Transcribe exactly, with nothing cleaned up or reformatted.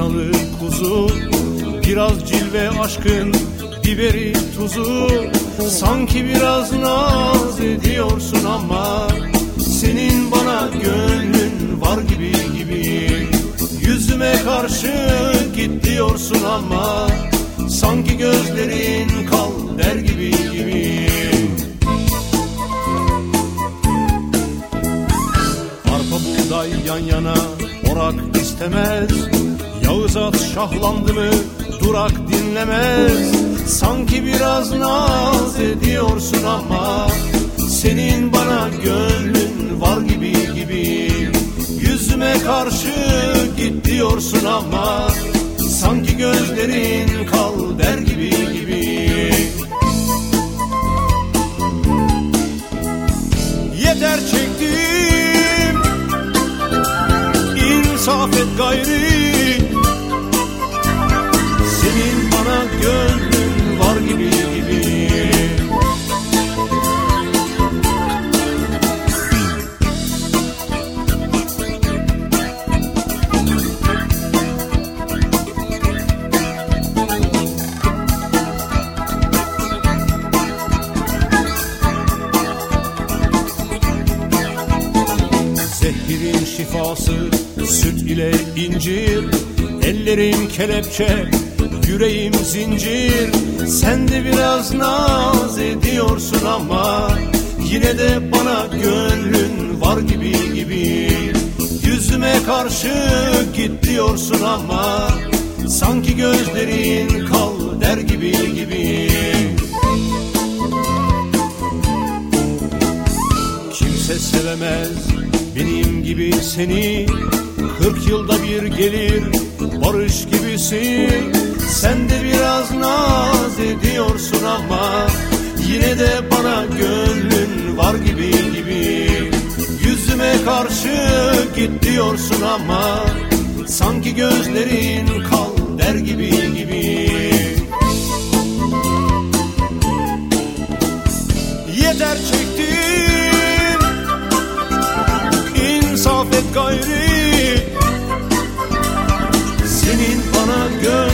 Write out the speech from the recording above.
kınalı kuzu, biraz cilve aşkın biberi tuzu. Sanki biraz naz ediyorsun ama senin bana gönlün var gibi gibi. Yüzüme karşı git diyorsun ama sanki gözlerin kal der gibi gibi. Arpa buğday yan yana orak istemez, Yağız at şahlandı mı durak dinlemez. Sanki biraz naz ediyorsun ama senin bana gönlün var gibi gibi. Yüzüme karşı git diyorsun ama sanki gözlerin kal der gibi gibi. Yeter çektim, insaf et gayri. Senin bana gönlün var gibi gibi. Zehirin şifası süt ile incir, ellerim kelepçe, yüreğim zincir. Sen de biraz naz ediyorsun ama yine de bana gönlün var gibi gibi. Yüzüme karşı git diyorsun ama sanki gözlerin kal der gibi gibi. Kimse sevemez benim gibi seni, kırk yılda bir gelir barış gibisin. Sen de biraz naz ediyorsun ama yine de bana gönlün var gibi gibi. Yüzüme karşı git diyorsun ama sanki gözlerin kal der gibi gibi. Yeter çektim, insaf et gayri. Senin bana gönlün